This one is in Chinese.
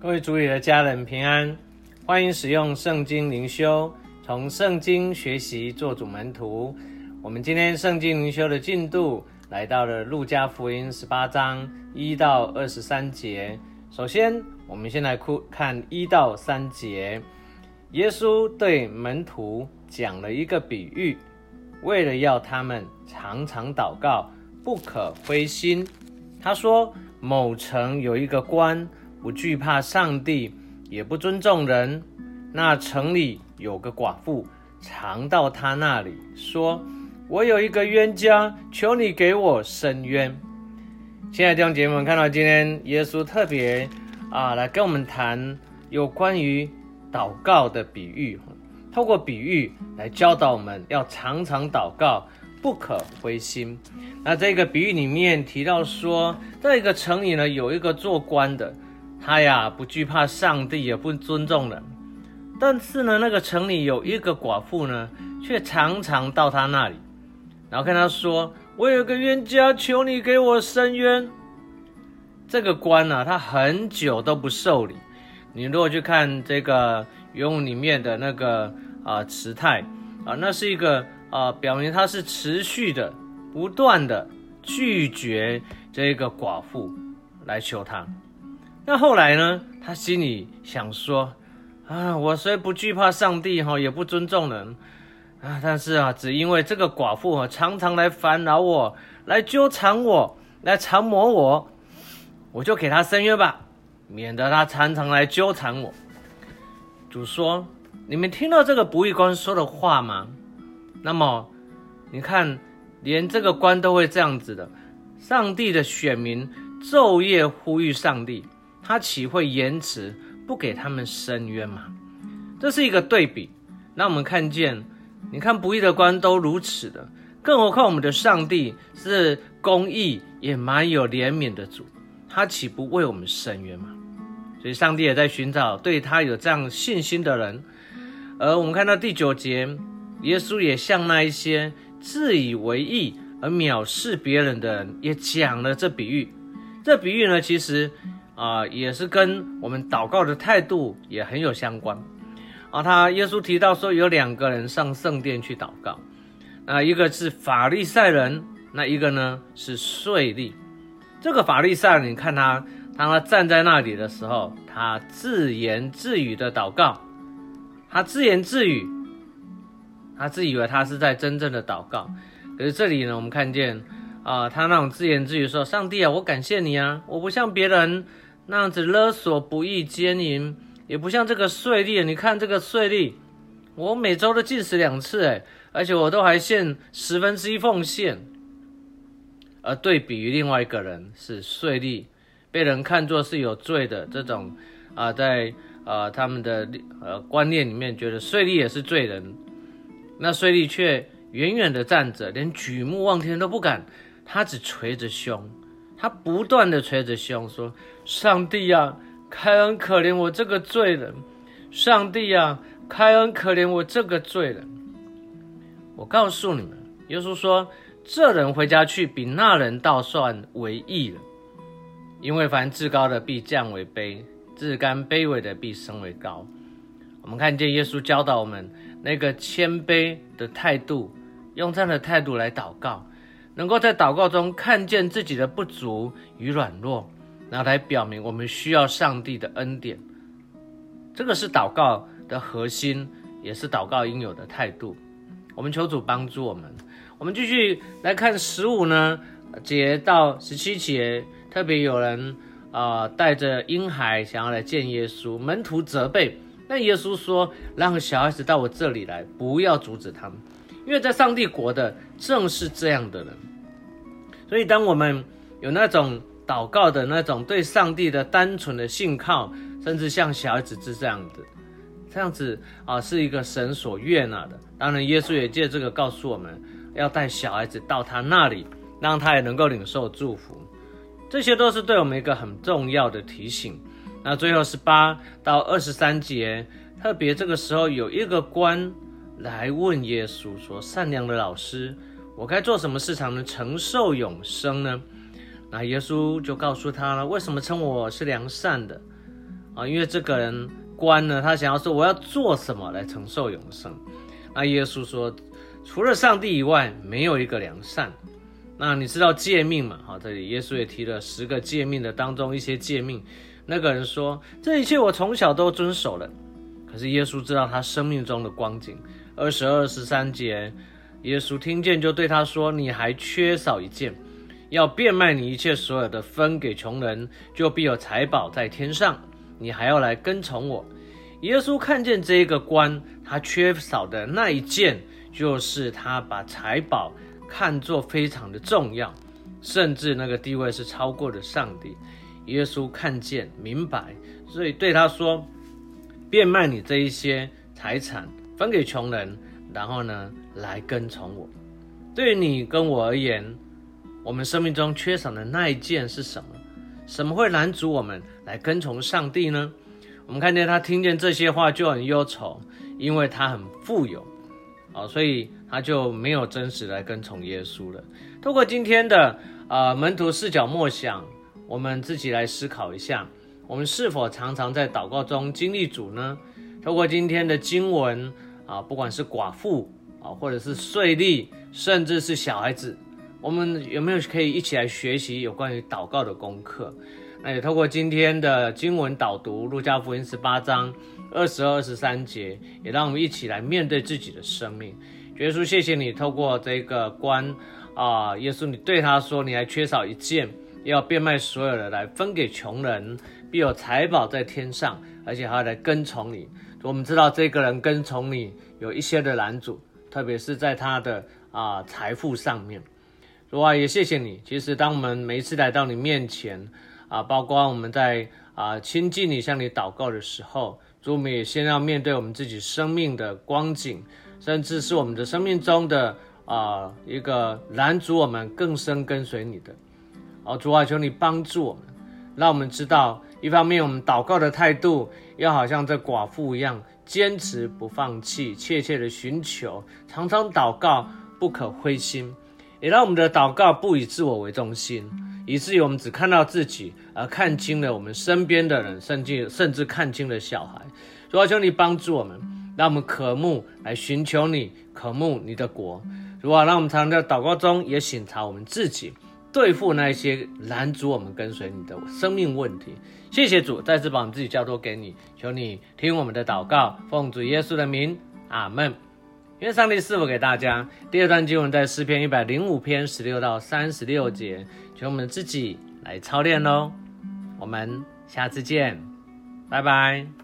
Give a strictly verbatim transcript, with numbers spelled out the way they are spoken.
各位主里的家人平安，欢迎使用圣经灵修，从圣经学习做主门徒。我们今天圣经灵修的进度来到了路加福音十八章一到二十三节。首先我们先来看一到三节。耶稣对门徒讲了一个比喻，为了要他们常常祷告，不可灰心。他说，某城有一个官，不惧怕上帝，也不尊重人。那城里有个寡妇，常到他那里说，我有一个冤家，求你给我伸冤。亲爱的弟兄姐妹们，看到今天耶稣特别啊来跟我们谈有关于祷告的比喻，透过比喻来教导我们要常常祷告，不可灰心。那这个比喻里面提到说，在一个城里呢，有一个做官的，他呀不惧怕上帝，也不尊重人。但是呢，那个城里有一个寡妇呢，却常常到他那里，然后跟他说，我有个冤家，求你给我伸冤。这个官啊，他很久都不受理。你如果去看这个原文里面的那个啊词态啊，那是一个啊表明他是持续的、不断的拒绝这个寡妇来求他。那后来呢，他心里想说啊，我虽不惧怕上帝哈，也不尊重人啊，但是啊，只因为这个寡妇啊常常来烦扰我，来纠缠我，来缠磨我，我就给他伸冤吧，免得他常常来纠缠我。主说，你们听到这个不义官说的话吗？那么你看，连这个官都会这样子的，上帝的选民昼夜呼吁上帝，他岂会延迟不给他们伸冤吗？这是一个对比，让我们看见，你看不义的官都如此的，更何况我们的上帝是公义也蛮有怜悯的主，他岂不为我们伸冤吗？所以上帝也在寻找对他有这样信心的人。而我们看到第九节，耶稣也向那一些自以为义而藐视别人的人也讲了这比喻。这比喻呢，其实啊、呃，也是跟我们祷告的态度也很有相关啊。他耶稣提到说，有两个人上圣殿去祷告，那一个是法利赛人，那一个呢是税吏。这个法利赛人，你看他当他站在那里的时候，他自言自语的祷告，他自言自语，他自以为他是在真正的祷告。可是这里呢，我们看见啊、呃，他那种自言自语说，上帝啊，我感谢你啊，我不像别人那样子勒索不义奸淫，也不像这个税吏，你看这个税吏，我每周都禁食两次，诶，而且我都还献十分之一奉献。而对比于另外一个人是税吏，被人看作是有罪的这种啊、呃，在呃他们的呃观念里面，觉得税吏也是罪人。那税吏却远远的站着，连举目望天都不敢，他只捶着胸，他不断的捶着胸说，上帝啊，开恩可怜我这个罪人，上帝啊，开恩可怜我这个罪人。我告诉你们，耶稣说，这人回家去，比那人倒算为义了。因为凡至高的必降为卑，至甘卑微的必升为高。我们看见耶稣教导我们那个谦卑的态度，用这样的态度来祷告，能够在祷告中看见自己的不足与软弱，然后来表明我们需要上帝的恩典。这个是祷告的核心，也是祷告应有的态度。我们求主帮助我们。我们继续来看十五呢节到十七节，特别有人呃带着婴孩想要来见耶稣，门徒责备，那耶稣说，让小孩子到我这里来，不要阻止他们，因为在上帝国的正是这样的人。所以当我们有那种祷告的那种对上帝的单纯的信靠，甚至像小孩子是这样的，这样子啊、呃、是一个神所悦纳的。当然耶稣也借这个告诉我们，要带小孩子到他那里，让他也能够领受祝福。这些都是对我们一个很重要的提醒。那最后十八到二十三节，特别这个时候有一个官来问耶稣说，善良的老师，我该做什么事才能承受永生呢？那耶稣就告诉他了，为什么称我是良善的？ 啊，因为这个人官呢，他想要说我要做什么来承受永生。那耶稣说，除了上帝以外，没有一个良善。那你知道诫命嘛？好，这里耶稣也提了十个诫命的当中一些诫命。那个人说，这一切我从小都遵守了。可是耶稣知道他生命中的光景。二十二、十三节，耶稣听见就对他说，你还缺少一件，要变卖你一切所有的，分给穷人，就必有财宝在天上。你还要来跟从我。耶稣看见这一个官，他缺少的那一件，就是他把财宝看作非常的重要，甚至那个地位是超过了上帝。耶稣看见明白，所以对他说，变卖你这一些财产，分给穷人，然后呢来跟从我。对于你跟我而言，我们生命中缺少的那一件是什么？什么会拦阻我们来跟从上帝呢？我们看见他听见这些话就很忧愁，因为他很富有，哦，所以他就没有真实来跟从耶稣了。透过今天的、呃、门徒视角默想，我们自己来思考一下，我们是否常常在祷告中经历主呢？透过今天的经文、啊、不管是寡妇、啊、或者是税吏，甚至是小孩子，我们有没有可以一起来学习有关于祷告的功课？那也透过今天的经文导读，路加福音十八章二十二、二十三节，也让我们一起来面对自己的生命。耶稣，谢谢你透过这个官啊、呃，耶稣你对他说，你还缺少一件，要变卖所有的来分给穷人，必有财宝在天上，而且还要来跟从你。我们知道这个人跟从你有一些的拦阻，特别是在他的啊、呃、财富上面。主啊，也谢谢你。其实当我们每一次来到你面前啊，包括我们在啊亲近你、向你祷告的时候，主，我们也先要面对我们自己生命的光景，甚至是我们的生命中的啊一个拦阻我们更深跟随你的。哦，主啊，求你帮助我们，让我们知道，一方面我们祷告的态度要好像这寡妇一样，坚持不放弃，切切的寻求，常常祷告，不可灰心。也让我们的祷告不以自我为中心，以至于我们只看到自己，而看清了我们身边的人，甚至甚至看清了小孩。主啊，求你帮助我们，让我们渴慕来寻求你，渴慕你的国。主啊，让我们常常在祷告中也省察我们自己，对付那些拦阻我们跟随你的生命问题。谢谢主，再次把我们自己交托给你，求你听我们的祷告，奉主耶稣的名，阿们。愿上帝赐福给大家。第二段经文在诗篇一百零五篇十六到三十六节，求我们自己来操练咯。我们下次见，拜拜。